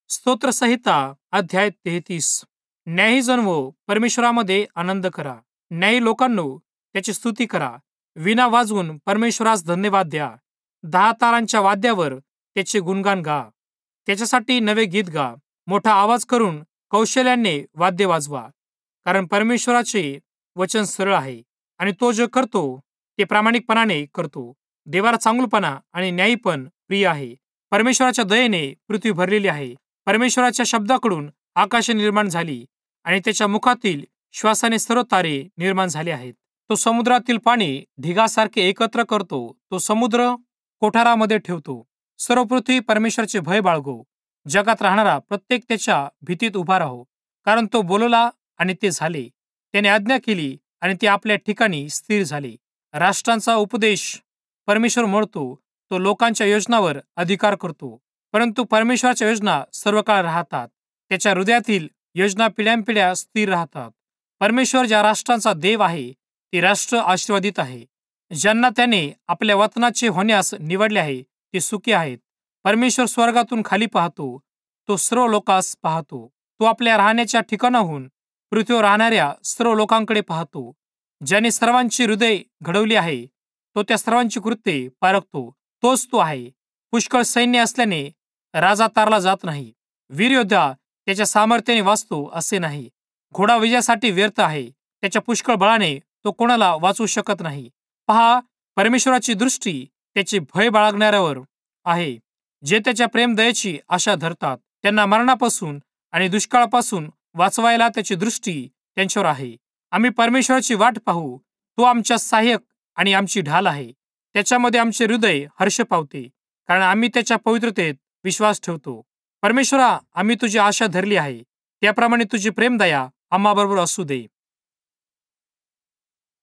स्तोत्रसंहिता अध्याय 33. न्यायी जनवो, परमेश्वरामध्ये आनंद करा. न्यायी लोकांनो, त्याची स्तुती करा. वीणा वाजवून परमेश्वरास धन्यवाद द्या. 10 तारांच्या वाद्यावर त्याचे गुणगान गा. त्याच्यासाठी नवे गीत गा. मोठा आवाज करून कौशल्याने वाद्य वाजवा. कारण परमेश्वराचे वचन सरळ आहे आणि तो जे करतो ते प्रामाणिकपणाने करतो. देवाला चांगुलपणा आणि न्यायीपण प्रिय आहे. परमेश्वराच्या दयेने पृथ्वी भरलेली आहे. परमेश्वराच्या शब्दाकडून आकाशे निर्माण झाली आणि त्याच्या मुखातील श्वासाने सर्व तारे निर्माण झाले आहेत. तो समुद्रातील पाणी ढिगासारखे एकत्र करतो. तो समुद्र कोठारामध्ये ठेवतो. सर्व पृथ्वी परमेश्वराचे भय बाळगो. जगात राहणारा प्रत्येक त्याच्या भीतीत उभा राहो. कारण तो बोलला आणि ते झाले. त्याने आज्ञा केली आणि ते आपल्या ठिकाणी स्थिर झाले. राष्ट्रांचा उपदेश परमेश्वर मोडतो. तो लोकांच्या योजनावर अधिकार करतो. परंतु परमेश्वराच्या योजना सर्व काळ राहतात. त्याच्या हृदयातील योजना पिढ्यानपिढ्या स्थिर राहतात. परमेश्वर ज्या राष्ट्रांचा देव आहे ते राष्ट्र आशीर्वादित आहे. ज्यांना त्याने आपल्या वतनाचे होण्यास निवडले आहे ते सुखी आहेत. परमेश्वर स्वर्गातून खाली पाहतो. तो सर्व लोकांस पाहतो. तो आपल्या राहण्याच्या ठिकाणाहून पृथ्वीवर राहणाऱ्या सर्व लोकांकडे पाहतो. ज्याने सर्वांची हृदय घडवली आहे तो त्या सर्वांची कृत्ये पारखतो. तोच तो आहे. पुष्कळ सैन्य असल्याने राजा तारला जात नाही. वीर योद्धा त्याच्या सामर्थ्याने वाचतो असे नाही. घोडा विजयासाठी व्यर्थ आहे. त्याच्या पुष्कळ बळाने तो कोणाला वाचवू शकत नाही. पहा, परमेश्वराची दृष्टी त्याचे भय बाळगणाऱ्यावर आहे. जे त्याच्या प्रेमदयेची आशा धरतात त्यांना मरणापासून आणि दुष्काळापासून वाचवायला त्याची दृष्टी त्यांच्यावर आहे. आम्ही परमेश्वराची वाट पाहू. तो आमच्या सहाय्यक आणि आमची ढाल आहे. त्याच्यामध्ये आमचे हृदय हर्ष पावते, कारण आम्ही त्याच्या पवित्रतेत विश्वास ठेवतो. परमेश्वरा, आम्ही तुझी आशा धरली आहे. त्याप्रमाणे तुझी प्रेमदया आम्हाबरोबर असू दे.